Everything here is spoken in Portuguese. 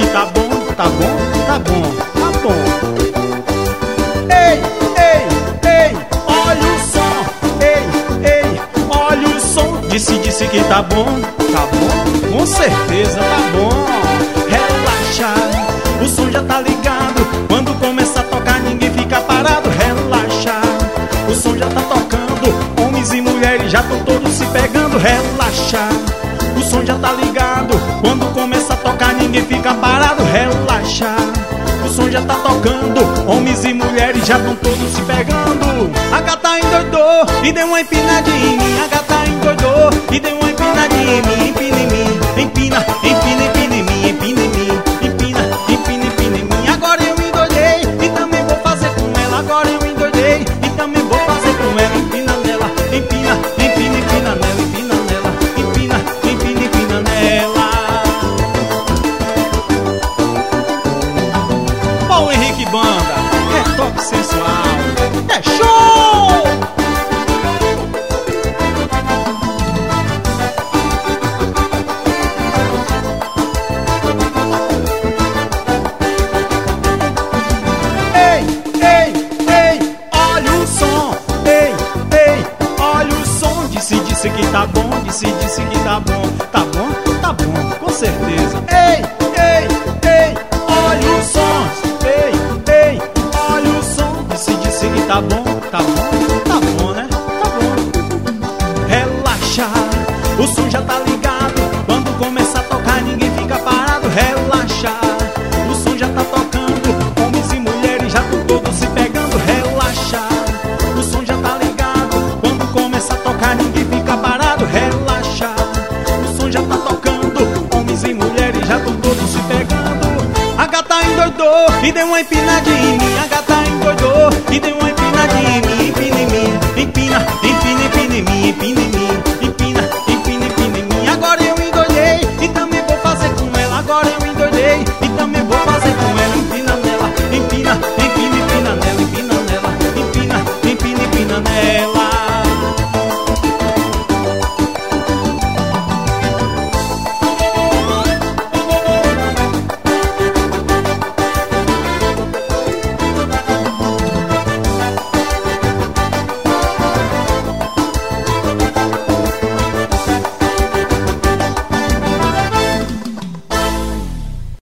Tá bom, tá bom, tá bom, tá bom. Ei, ei, ei, olha o som. Ei, ei, olha o som. Disse que tá bom, com certeza tá bom. Relaxa, o som já tá ligado. Quando começa a tocar ninguém fica parado. Relaxa, o som já tá tocando. Homens e mulheres já estão todos se pegando. Relaxa, o som já tá ligado. Quando começa a tocar ninguém fica parado. Relaxa, o som já tá tocando. Homens e mulheres já estão todos se pegando. A gata endoidou e deu uma empinadinha em mim. A gata endoidou e deu uma empinadinha em mim. Empina em mim, empina, empina, empina em mim. Empina em mim, empina, empina, empina em mim. Agora eu endoidei e também vou fazer com ela. Agora eu endoidei e também vou fazer com ela. Empina nela, empina, empina, empina nela. Empina nela, empina, empina, empina nela. Paulo Henrique Banda, é toque sensual, é show! Ei, ei, ei, olha o som. Ei, ei, olha o som. Disse que tá bom, disse que tá bom. Tá bom, tá bom, com certeza. Ei, ei, ei, olha o som. Ei, ei, olha o som. Disse que tá bom, tá bom, tá bom, né? Tá bom. Relaxa, o som já tá ligado. Quando começa a tocar ninguém fica parado. Relaxa, o som já tá tocando. Homens e mulheres já estão todos se pegando. Relaxa, o som já tá ligado. Quando começa a tocar ninguém fica parado. Relaxa, o som já tá tocando. Homens e mulheres já estão todos se pegando. A gata endoidou e deu uma empinadinha em mim. A gata endoidou e deu